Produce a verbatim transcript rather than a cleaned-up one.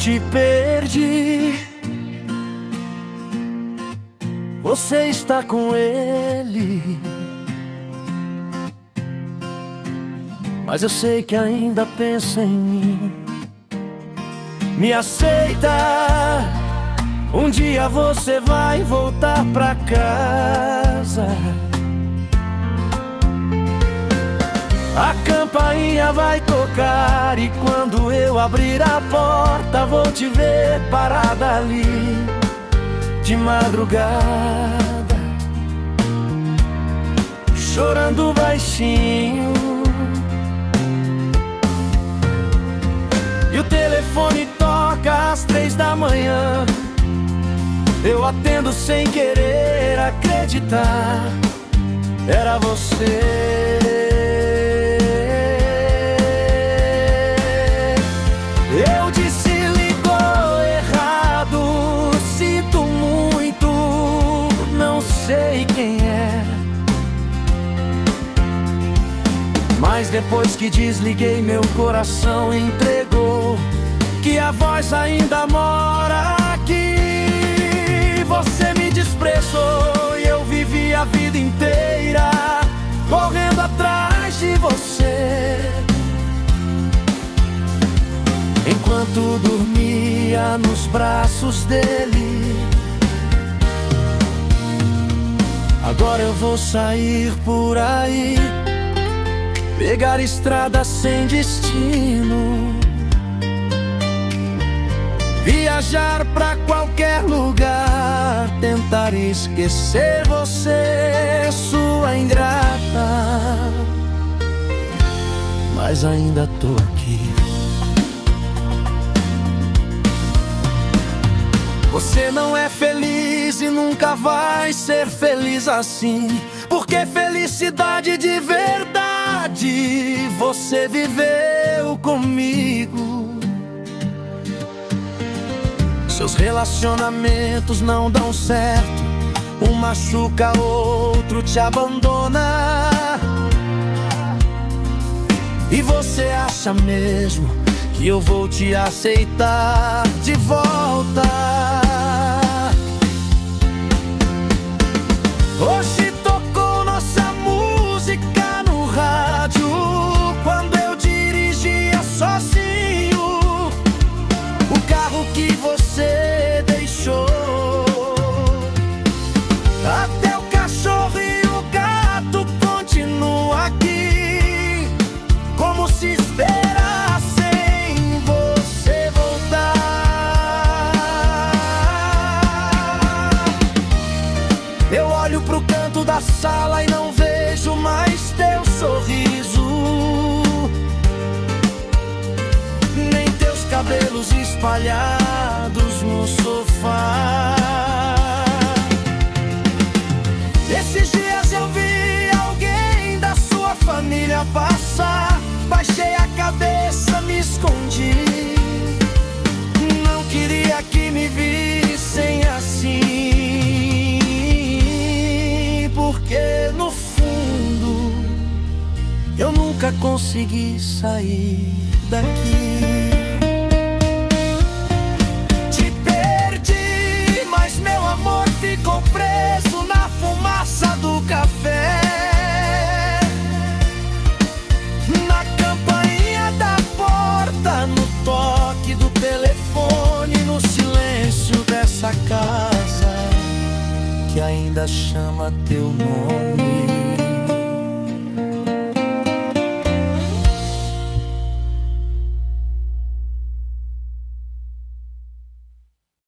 te perdi. Você está com ele, mas eu sei que ainda pensa em mim. Me aceita, um dia você vai voltar pra casa. A campainha vai tocar e quando eu abrir a porta vou te ver parada ali de madrugada, chorando baixinho. E o telefone toca às três da manhã. Eu atendo sem querer acreditar, era você. Eu disse ligou errado, sinto muito, não sei quem é. Mas depois que desliguei, meu coração entregou que a voz ainda mora aqui. Você me desprezou e eu vivi a vida inteira correndo atrás de você, enquanto dormia nos braços dele. Agora eu vou sair por aí, pegar estrada sem destino, viajar pra qualquer lugar, tentar esquecer você, sua ingrata. Mas ainda tô aqui. Você não é feliz e nunca vai ser feliz assim, porque felicidade de verdade você viveu comigo. Seus relacionamentos não dão certo, um machuca, outro te abandona. E você acha mesmo que eu vou te aceitar de volta? Hoje tocou nossa música no rádio quando eu dirigia sozinho o carro que você deixou. Até o cachorro e o gato continuam aqui, como se esperassem você voltar. Eu olho pro canto da sala e não vejo mais teu sorriso, nem teus cabelos espalhados no sofá. Esses dias eu vi alguém da sua família passar, baixei a cabeça, me escondi. Não queria que me vissem assim, porque no fundo eu nunca consegui sair daqui. Te perdi, mas meu amor ficou preso na fumaça do café, na campainha da porta, no toque do telefone, no silêncio dessa casa que ainda chama teu nome.